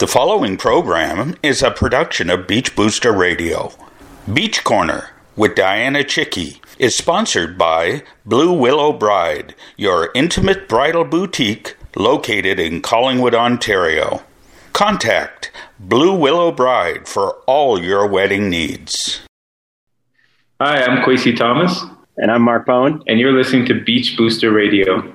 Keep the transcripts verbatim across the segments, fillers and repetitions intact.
The following program is a production of Beach Booster Radio. Beach Corner with Diana Chicky is sponsored by Blue Willow Bride, your intimate bridal boutique located in Collingwood, Ontario. Contact Blue Willow Bride for all your wedding needs. Hi, I'm Kwesi Thomas. And I'm Mark Bowen. And you're listening to Beach Booster Radio.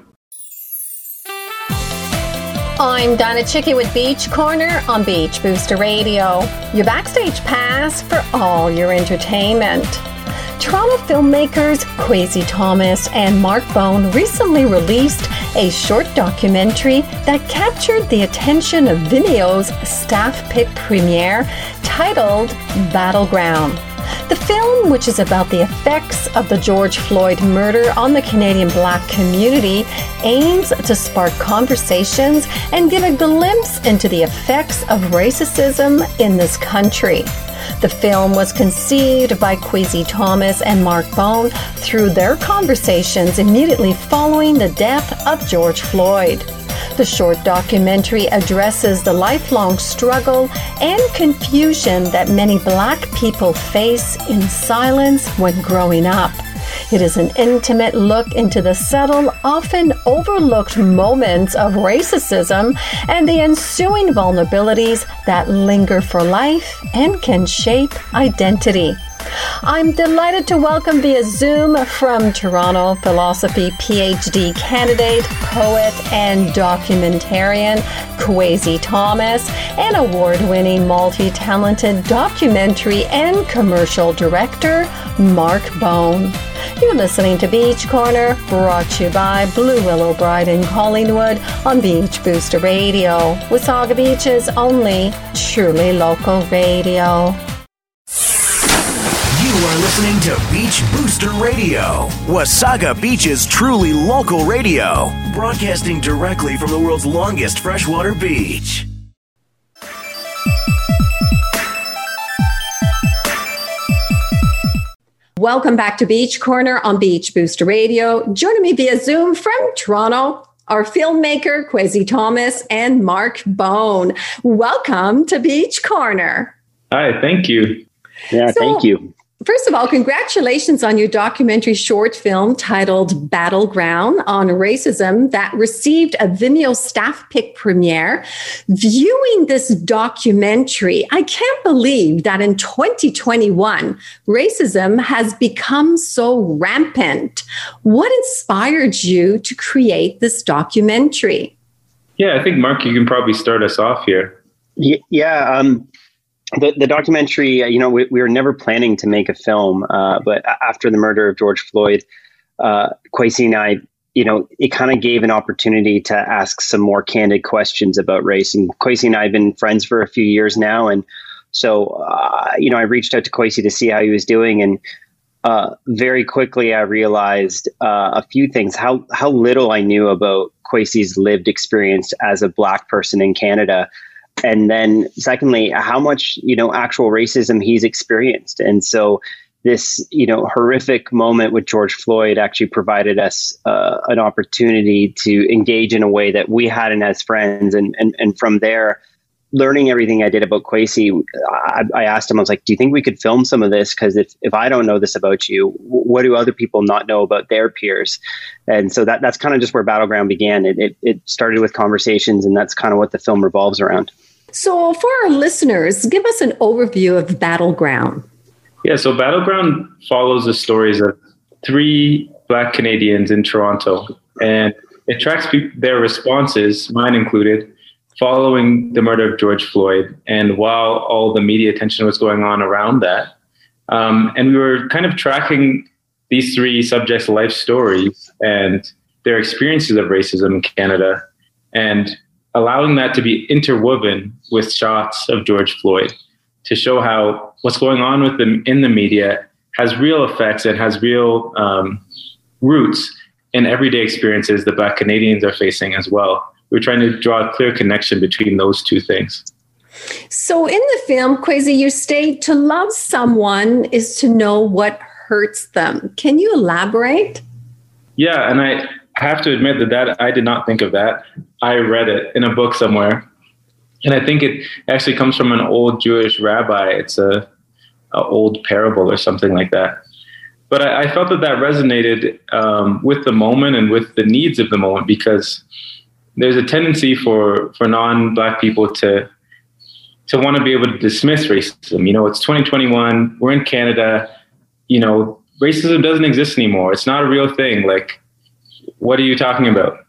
I'm Donna Chicky with Beach Corner on Beach Booster Radio, your backstage pass for all your entertainment. Toronto filmmakers Kwesi Thomas and Mark Bowen recently released a short documentary that captured the attention of Vimeo's staff pick premiere titled Battleground. The film, which is about the effects of the George Floyd murder on the Canadian Black community, aims to spark conversations and give a glimpse into the effects of racism in this country. The film was conceived by Kwesi Thomas and Mark Bowen through their conversations immediately following the death of George Floyd. The short documentary addresses the lifelong struggle and confusion that many Black people face in silence when growing up. It is an intimate look into the subtle, often overlooked moments of racism and the ensuing vulnerabilities that linger for life and can shape identity. I'm delighted to welcome via Zoom from Toronto philosophy P H D candidate, poet, and documentarian Kwesi Thomas and award-winning multi-talented documentary and commercial director Mark Bowen. You're listening to Beach Corner, brought to you by Blue Willow Bride in Collingwood on Beach Booster Radio, Wasaga Beach's only truly local radio. You are listening to Beach Booster Radio, Wasaga Beach's truly local radio, broadcasting directly from the world's longest freshwater beach. Welcome back to Beach Corner on Beach Booster Radio. Joining me via Zoom from Toronto, our filmmaker Kwesi Thomas and Mark Bowen. Welcome to Beach Corner. Hi, thank you. Yeah, so, thank you. First of all, congratulations on your documentary short film titled Battleground on racism that received a Vimeo staff pick premiere. Viewing this documentary, I can't believe that in twenty twenty-one, racism has become so rampant. What inspired you to create this documentary? Yeah, I think, Mark, you can probably start us off here. Yeah, um, The, the documentary, you know, we, we were never planning to make a film, uh, but after the murder of George Floyd, uh, Kwesi and I, you know, it kind of gave an opportunity to ask some more candid questions about race. And Kwesi and I have been friends for a few years now. And so, uh, you know, I reached out to Kwesi to see how he was doing. And uh, very quickly, I realized uh, a few things, how, how little I knew about Kwesi's lived experience as a Black person in Canada. And then secondly, how much, you know, actual racism he's experienced. And so this, you know, horrific moment with George Floyd actually provided us uh, an opportunity to engage in a way that we hadn't as friends. And, and, and from there, learning everything I did about Kwesi, I, I asked him, I was like, do you think we could film some of this? Because if, if I don't know this about you, what do other people not know about their peers? And so that that's kind of just where Battleground began. It, it, it started with conversations, and that's kind of what the film revolves around. So for our listeners, give us an overview of Battleground. Yeah, so Battleground follows the stories of three Black Canadians in Toronto, and it tracks pe- their responses, mine included, following the murder of George Floyd, and while all the media attention was going on around that. Um, and we were kind of tracking these three subjects' life stories and their experiences of racism in Canada, and allowing that to be interwoven with shots of George Floyd to show how what's going on with them in the media has real effects and has real um, roots in everyday experiences that Black Canadians are facing as well. We're trying to draw a clear connection between those two things. So in the film, Kwesi, you state to love someone is to know what hurts them. Can you elaborate? Yeah, and I have to admit that, that I did not think of that. I read it in a book somewhere. And I think it actually comes from an old Jewish rabbi. It's a, a old parable or something like that. But I, I felt that that resonated um, with the moment and with the needs of the moment, because there's a tendency for, for non-Black people to to want to be able to dismiss racism. You know, it's twenty twenty-one, we're in Canada, you know, racism doesn't exist anymore. It's not a real thing. Like, what are you talking about?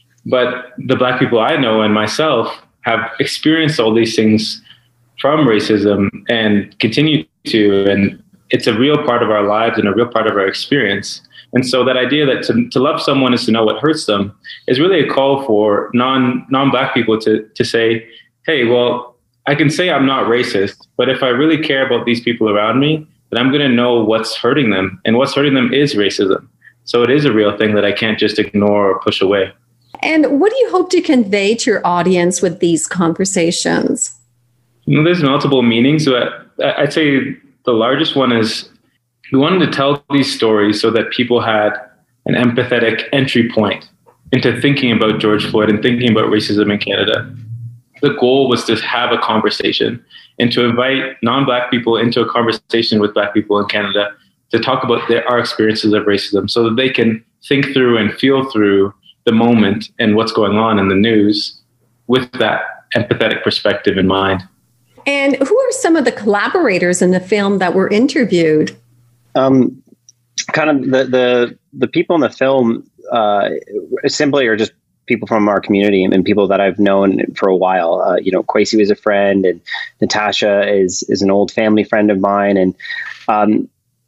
But the Black people I know and myself have experienced all these things from racism and continue to, and it's a real part of our lives and a real part of our experience. And so that idea that to, to love someone is to know what hurts them is really a call for non, non-Black people to, to say, hey, well, I can say I'm not racist, but if I really care about these people around me, then I'm going to know what's hurting them. And what's hurting them is racism. So it is a real thing that I can't just ignore or push away. And what do you hope to convey to your audience with these conversations? You know, there's multiple meanings, but I'd say the largest one is we wanted to tell these stories so that people had an empathetic entry point into thinking about George Floyd and thinking about racism in Canada. The goal was to have a conversation and to invite non-Black people into a conversation with Black people in Canada to talk about their, our experiences of racism so that they can think through and feel through the moment and what's going on in the news with that empathetic perspective in mind. And who are some of the collaborators in the film that were interviewed? Um, kind of the, the, the people in the film uh, simply are just people from our community and people that I've known for a while. Uh, you know, Kwesi was a friend, and Natasha is is an old family friend of mine. And um,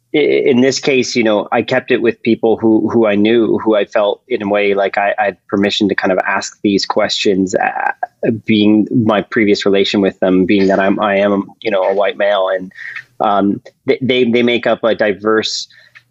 in this case, you know, I kept it with people who who I knew, who I felt in a way like I, I had permission to kind of ask these questions, uh, being my previous relation with them, being that I'm I am you know a white male, and um, they they make up a diverse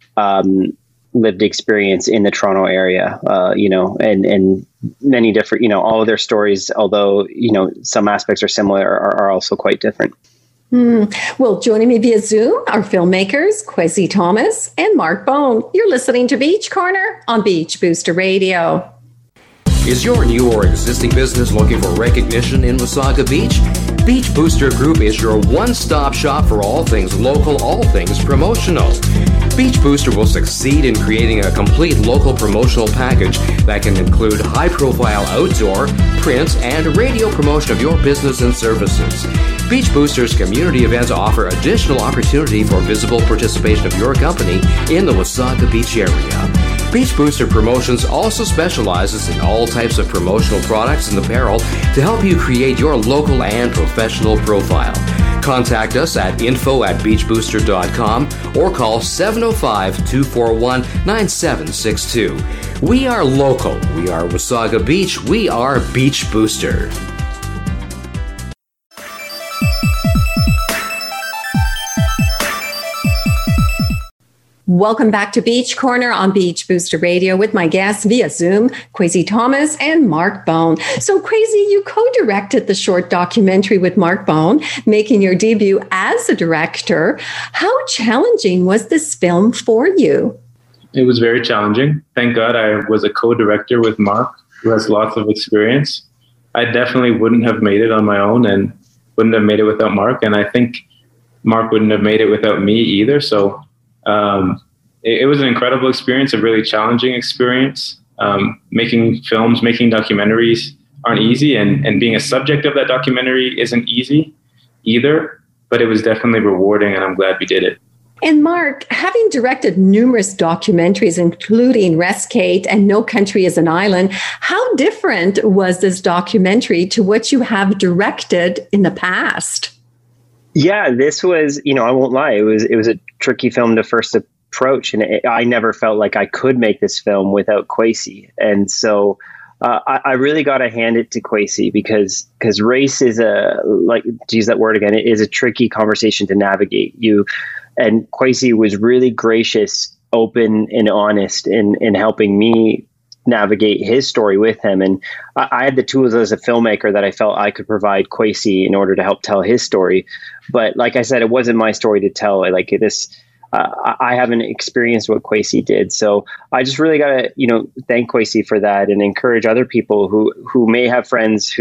Um, lived experience in the Toronto area, uh, you know, and, and many different, you know, all of their stories, although, you know, some aspects are similar, are, are also quite different. Hmm. Well, joining me via Zoom are filmmakers Kwesi Thomas and Mark Bone. You're listening to Beach Corner on Beach Booster Radio. Is your new or existing business looking for recognition in Wasaga Beach? Beach Booster Group is your one-stop shop for all things local, all things promotional. Beach Booster will succeed in creating a complete local promotional package that can include high-profile outdoor, print, and radio promotion of your business and services. Beach Booster's community events offer additional opportunity for visible participation of your company in the Wasaga Beach area. Beach Booster Promotions also specializes in all types of promotional products and apparel to help you create your local and professional profile. Contact us at info at beach booster dot com or call seven oh five, two four one, nine seven six two. We are local. We are Wasaga Beach. We are Beach Booster. Welcome back to Beach Corner on Beach Booster Radio with my guests via Zoom, Kwesi Thomas and Mark Bone. So Kwesi, you co-directed the short documentary with Mark Bone, making your debut as a director. How challenging was this film for you? It was very challenging. Thank God I was a co-director with Mark, who has lots of experience. I definitely wouldn't have made it on my own and wouldn't have made it without Mark. And I think Mark wouldn't have made it without me either. So Um, it, it was an incredible experience, a really challenging experience. Um, making films, making documentaries aren't easy, and, and being a subject of that documentary isn't easy either, but it was definitely rewarding, and I'm glad we did it. And Mark, having directed numerous documentaries, including Rescate and No Country is an Island, how different was this documentary to what you have directed in the past? Yeah, this was, you know, I won't lie. It was, it was a tricky film to first approach. And it, I never felt like I could make this film without Kwesi. And so uh, I, I really got to hand it to Kwesi because, because race is a, like to use that word again, it is a tricky conversation to navigate. You, and Kwesi was really gracious, open and honest in, in helping me navigate his story with him. And I, I had the tools as a filmmaker that I felt I could provide Kwesi in order to help tell his story. But like I said, it wasn't my story to tell. Like this, uh, I haven't experienced what Kwesi did. So I just really got to, you know, thank Kwesi for that and encourage other people who, who may have friends who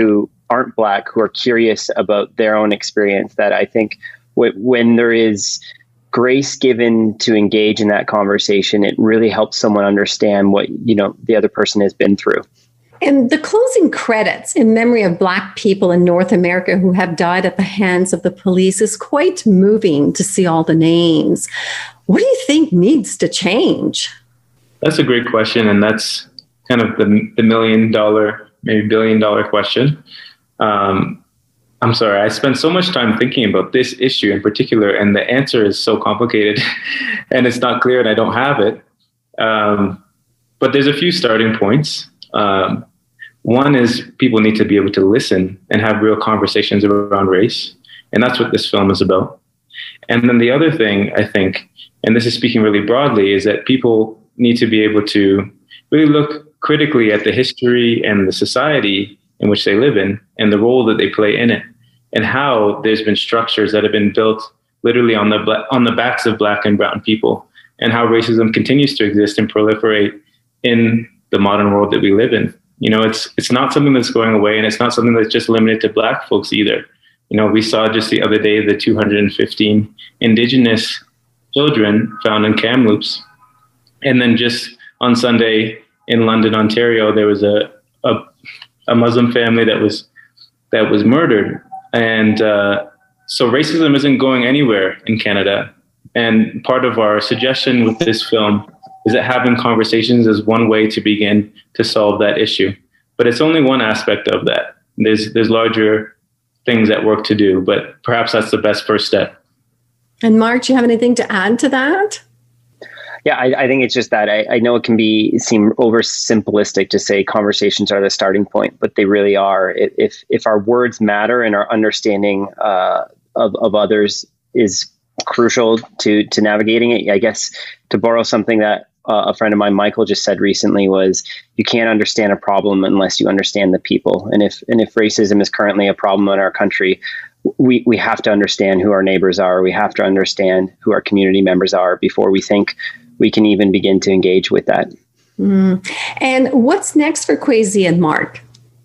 aren't Black who are curious about their own experience, that I think w- when there is grace given to engage in that conversation, it really helps someone understand what, you know, the other person has been through. And the closing credits in memory of Black people in North America who have died at the hands of the police is quite moving to see all the names. What do you think needs to change? That's a great question. And that's kind of the, the million dollar, maybe billion dollar question. Um, I'm sorry, I spent so much time thinking about this issue in particular, and the answer is so complicated and it's not clear and I don't have it. Um, but there's a few starting points. Um, one is people need to be able to listen and have real conversations around race. And that's what this film is about. And then the other thing, I think, and this is speaking really broadly, is that people need to be able to really look critically at the history and the society in which they live in and the role that they play in it, and how there's been structures that have been built literally on the bla- on the backs of Black and brown people, and how racism continues to exist and proliferate in the modern world that we live in. You know, it's it's not something that's going away, and it's not something that's just limited to Black folks either. You know, we saw just the other day the two hundred fifteen Indigenous children found in Kamloops. And then just on Sunday in London, Ontario, there was a a, a Muslim family that was that was murdered. And uh, so racism isn't going anywhere in Canada. And part of our suggestion with this film is that having conversations is one way to begin to solve that issue. But it's only one aspect of that. There's there's larger things at work to do, but perhaps that's the best first step. And Mark, do you have anything to add to that? Yeah, I, I think it's just that I, I know it can be seem oversimplistic to say conversations are the starting point, but they really are. If if our words matter and our understanding uh, of of others is crucial to to navigating it, I guess to borrow something that uh, a friend of mine, Michael, just said recently was, you can't understand a problem unless you understand the people. And if and if racism is currently a problem in our country, we we have to understand who our neighbors are. We have to understand who our community members are before we think we can even begin to engage with that. Mm. And what's next for Kwesi and Mark?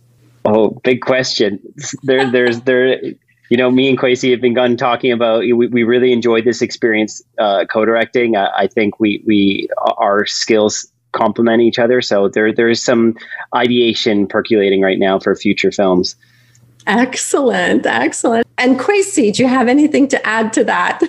Oh, big question. There, there's there. You know, me and Kwesi have been gone talking about. We, we really enjoyed this experience uh, co-directing. I, I think we we our skills complement each other. So there there is some ideation percolating right now for future films. Excellent, excellent. And Kwesi, do you have anything to add to that?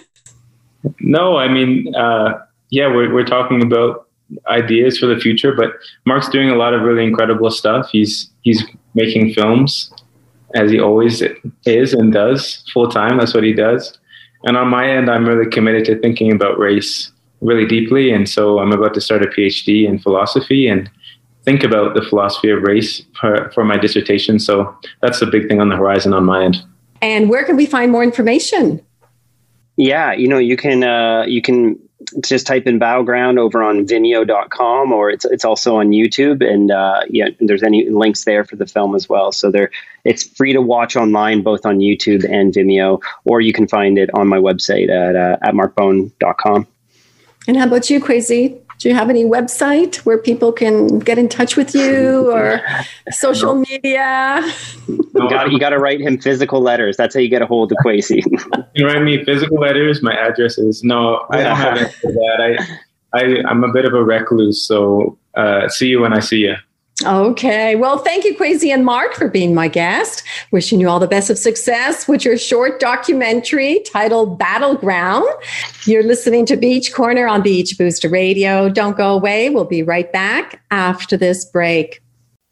No, I mean, uh, yeah, we're we're talking about ideas for the future, but Mark's doing a lot of really incredible stuff. He's he's making films, as he always is and does, full time. That's what he does. And on my end, I'm really committed to thinking about race really deeply. And so I'm about to start a PhD in philosophy and think about the philosophy of race for, for my dissertation. So that's the big thing on the horizon on my end. And where can we find more information? Yeah, you know, you can uh, you can just type in Battleground over on Vimeo dot com, or it's it's also on YouTube, and uh, yeah, there's any links there for the film as well. So there, it's free to watch online, both on YouTube and Vimeo, or you can find it on my website at uh, at mark bone dot com. And how about you, Kwesi? Do you have any website where people can get in touch with you, or social media? You got you got to write him physical letters. That's how you get a hold of Kwesi. You can write me physical letters. My address is no. I don't have any for that. I, I I'm a bit of a recluse. So uh, see you when I see you. Okay. Well, thank you, Kwesi and Mark, for being my guest. Wishing you all the best of success with your short documentary titled Battleground. You're listening to Beach Corner on Beach Booster Radio. Don't go away. We'll be right back after this break.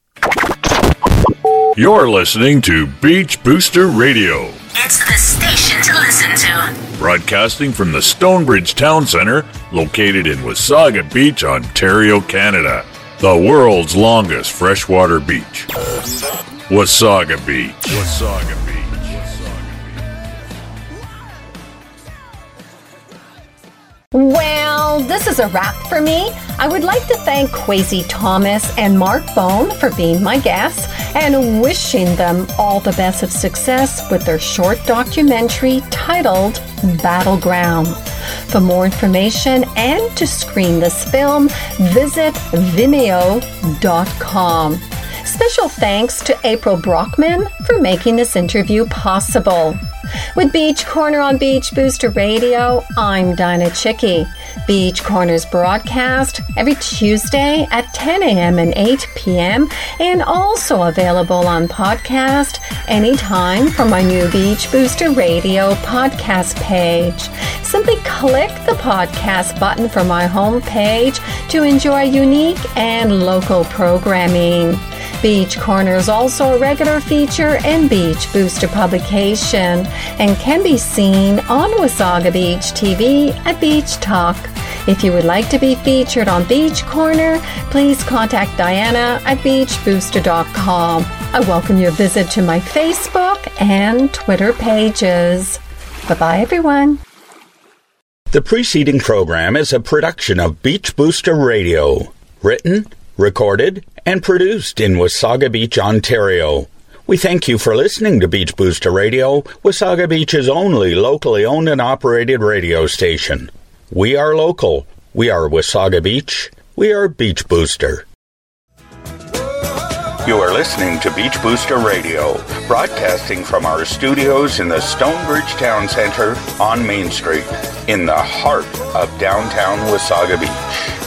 You're listening to Beach Booster Radio. It's the station to listen to. Broadcasting from the Stonebridge Town Centre, located in Wasaga Beach, Ontario, Canada. The world's longest freshwater beach. Wasaga Beach. Wasaga Beach. Well, this is a wrap for me. I would like to thank Kwesi Thomas and Mark Bone for being my guests and wishing them all the best of success with their short documentary titled Battleground. For more information and to screen this film, visit Vimeo dot com. Special thanks to April Brockman for making this interview possible. With Beach Corner on Beach Booster Radio, I'm Dinah Chicky. Beach Corner's broadcast every Tuesday at ten a.m. and eight p.m. and also available on podcast anytime from my new Beach Booster Radio podcast page. Simply click the podcast button from my homepage to enjoy unique and local programming. Beach Corner is also a regular feature in Beach Booster publication and can be seen on Wasaga Beach T V at Beach Talk. If you would like to be featured on Beach Corner, please contact Diana at beach booster dot com. I welcome your visit to my Facebook and Twitter pages. Bye-bye, everyone. The preceding program is a production of Beach Booster Radio, written, recorded, and produced in Wasaga Beach, Ontario. We thank you for listening to Beach Booster Radio, Wasaga Beach's only locally owned and operated radio station. We are local. We are Wasaga Beach. We are Beach Booster. You are listening to Beach Booster Radio, broadcasting from our studios in the Stonebridge Town Center on Main Street, in the heart of downtown Wasaga Beach.